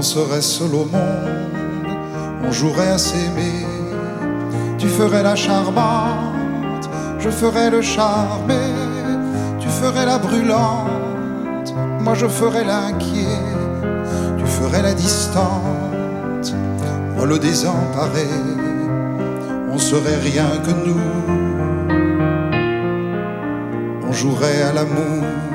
serait seul au monde, on jouerait à s'aimer. Tu ferais la charmante, je ferais le charmé. Tu ferais la brûlante, moi je ferais l'inquiet. Tu ferais la distante, moi le désemparé. On serait rien que nous, on jouerait à l'amour.